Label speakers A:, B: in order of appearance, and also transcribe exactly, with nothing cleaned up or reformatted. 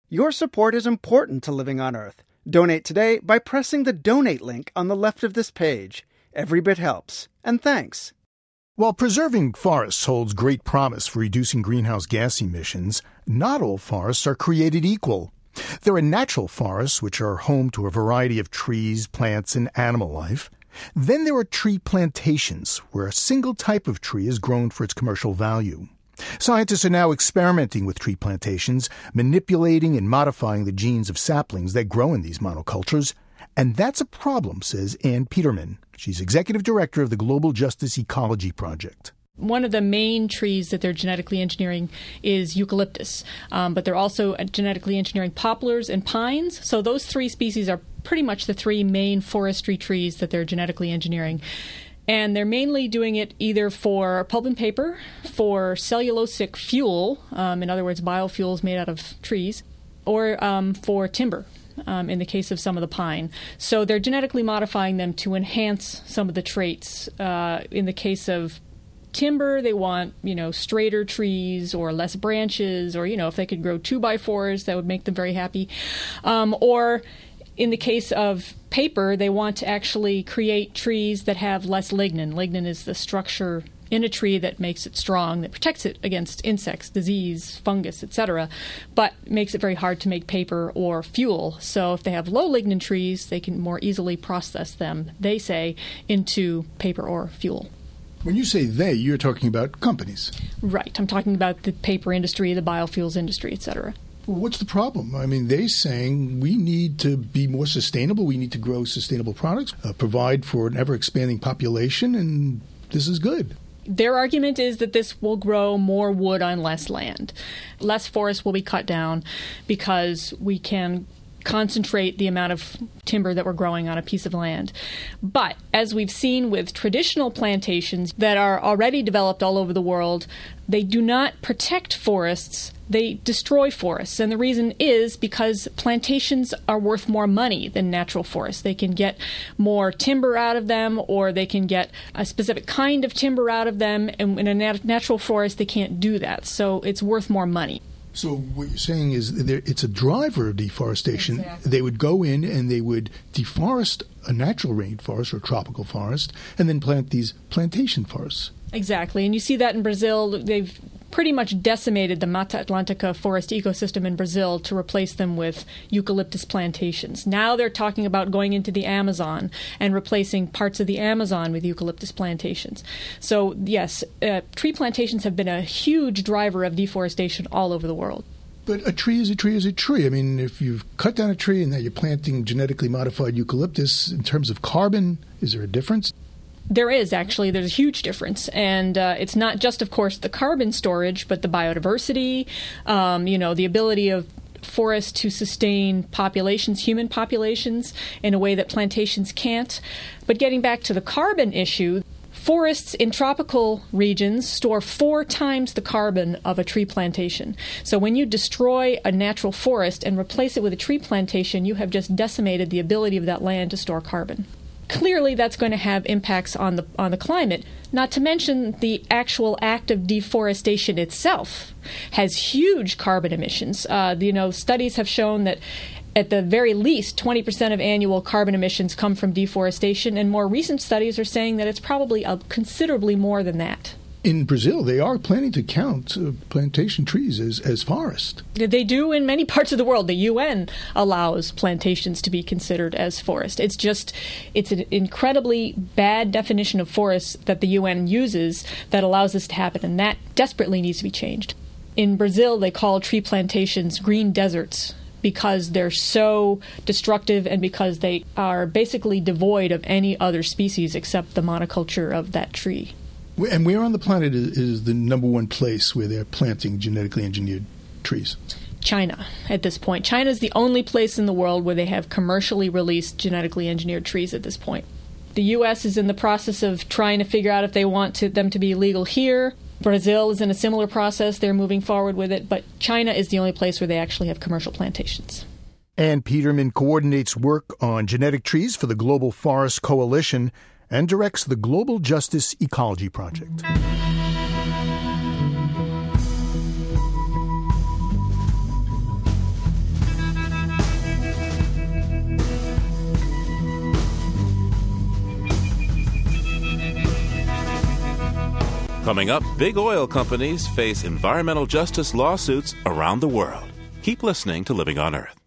A: Your support is important to Living on Earth. Donate today by pressing the donate link on the left of this page. Every bit helps. And thanks.
B: While preserving forests holds great promise for reducing greenhouse gas emissions, not all forests are created equal. There are natural forests, which are home to a variety of trees, plants, and animal life. Then there are tree plantations, where a single type of tree is grown for its commercial value. Scientists are now experimenting with tree plantations, manipulating and modifying the genes of saplings that grow in these monocultures. And that's a problem, says Ann Peterman. She's executive director of the Global Justice Ecology Project.
C: One of the main trees that they're genetically engineering is eucalyptus, um, but they're also genetically engineering poplars and pines. So those three species are pretty much the three main forestry trees that they're genetically engineering. And they're mainly doing it either for pulp and paper, for cellulosic fuel, um, in other words, biofuels made out of trees, or um, for timber, um, in the case of some of the pine. So they're genetically modifying them to enhance some of the traits. Uh, in the case of timber, they want, you know, straighter trees or less branches, or, you know, if they could grow two-by-fours, that would make them very happy. Um, or in the case of paper, they want to actually create trees that have less lignin. Lignin is the structure in a tree that makes it strong, that protects it against insects, disease, fungus, et cetera, but makes it very hard to make paper or fuel. So if they have low lignin trees, they can more easily process them, they say, into paper or fuel.
B: When you say they, you're talking about companies.
C: Right. I'm talking about the paper industry, the biofuels industry, et cetera.
B: Well, what's the problem? I mean, they're saying we need to be more sustainable. We need to grow sustainable products, uh, provide for an ever-expanding population, and this is good.
C: Their argument is that this will grow more wood on less land. Less forest will be cut down because we can concentrate the amount of timber that we're growing on a piece of land. But as we've seen with traditional plantations that are already developed all over the world, they do not protect forests. They destroy forests. And the reason is because plantations are worth more money than natural forests. They can get more timber out of them, or they can get a specific kind of timber out of them. And in a nat- natural forest, they can't do that. So it's worth more money.
B: So what you're saying is there, it's a driver of deforestation.
C: Exactly.
B: They would go in and they would deforest a natural rainforest or tropical forest and then plant these plantation forests.
C: Exactly. And you see that in Brazil. They've pretty much decimated the Mata Atlântica forest ecosystem in Brazil to replace them with eucalyptus plantations. Now they're talking about going into the Amazon and replacing parts of the Amazon with eucalyptus plantations. So, yes, uh, tree plantations have been a huge driver of deforestation all over the world.
B: But a tree is a tree is a tree. I mean, if you've cut down a tree and now you're planting genetically modified eucalyptus, in terms of carbon, is there a difference?
C: There is, actually. There's a huge difference. And uh, it's not just, of course, the carbon storage, but the biodiversity, um, you know, the ability of forests to sustain populations, human populations, in a way that plantations can't. But getting back to the carbon issue, forests in tropical regions store four times the carbon of a tree plantation. So when you destroy a natural forest and replace it with a tree plantation, you have just decimated the ability of that land to store carbon. Clearly, that's going to have impacts on the on the climate, not to mention the actual act of deforestation itself has huge carbon emissions. Uh, you know, studies have shown that at the very least, twenty percent of annual carbon emissions come from deforestation, and more recent studies are saying that it's probably uh, considerably more than that.
B: In Brazil, they are planning to count uh, plantation trees as, as forest.
C: They do in many parts of the world. The U N allows plantations to be considered as forest. It's just, it's an incredibly bad definition of forest that the U N uses that allows this to happen, and that desperately needs to be changed. In Brazil, they call tree plantations green deserts because they're so destructive and because they are basically devoid of any other species except the monoculture of that tree.
B: And where on the planet is the number one place where they're planting genetically engineered trees?
C: China at this point. China is the only place in the world where they have commercially released genetically engineered trees at this point. The U S is in the process of trying to figure out if they want to, them to be legal here. Brazil is in a similar process. They're moving forward with it. But China is the only place where they actually have commercial plantations.
B: Ann Peterman coordinates work on genetic trees for the Global Forest Coalition and directs the Global Justice Ecology Project.
D: Coming up, big oil companies face environmental justice lawsuits around the world. Keep listening to Living on Earth.